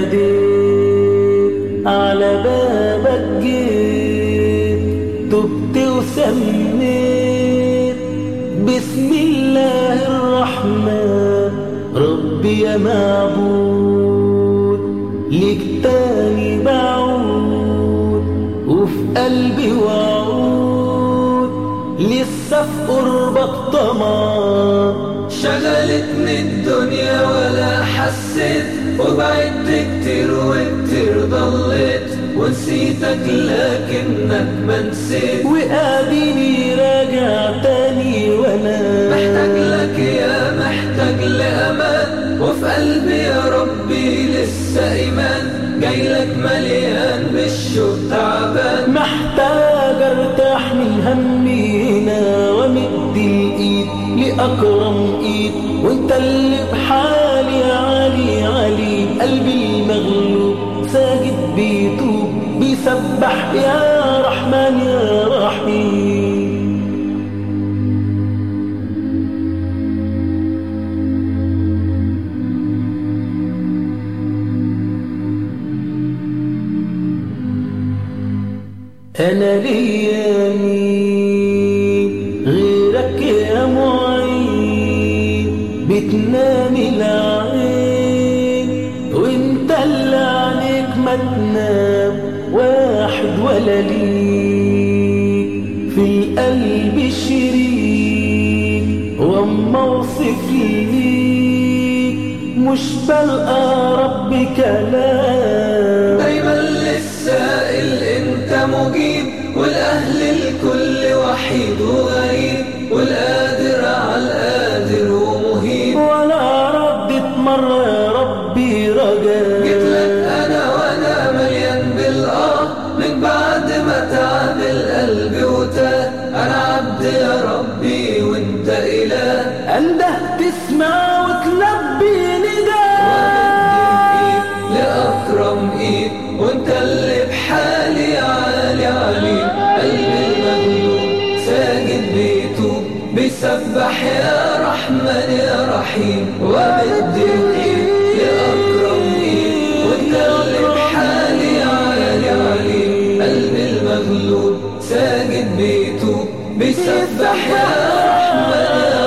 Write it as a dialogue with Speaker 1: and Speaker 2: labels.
Speaker 1: ناديت على بابك جيت تبت وسميت بسم الله الرحمن ربي يا معبود ليك تاني بعود وفي قلبي وعود لسه في قربك طمع
Speaker 2: شغلتني الدنيا ولا حسيت وبعدت كتير وكتير ضليت ونسيتك لكنك ما نسيت
Speaker 1: وقابلني راجع تاني وانا
Speaker 2: محتاج لك يا محتاج لأمان وفي قلبي يا ربي لسه إيمان جايلك مليان بالشوق تعبان
Speaker 1: محتاج ارتاح من همي هنا وامد الايد لاكرم ايد وانت اللي بحالي عالي علي قلبي المغلوب ساجد بيتوب بيسبح يا رحمن يا رحيم. أنا ليا مين غيرك يا معين بتنام العين وانت اللي عليك ما تنام واحد ولا ليك في القلب شريك واما اوصف ليك مش بلقى رب كلام
Speaker 2: دايما للسائل انت مجيب والاهل الكل وحيد وغريب والقادر على القادر ومهيب
Speaker 1: ولا ردت مرة يا ربي رجاء
Speaker 2: جيتلك انا وانا مليان بالآه من بعد ما تعب القلب وتاه انا عبد يا ربي وانت اله
Speaker 1: انده تسمع وتلبي نداء
Speaker 2: لأكرم إيد وانت اللي بحالي عالي علي قلبي المغلوب ساجد بيتوب بيسبح يا رحمن يا رحيم ومد ايد لأكرم إيد وانت اللي بحالي عالي علي قلبي المغلوب ساجد بيتوب بيسبح يا رحمن يا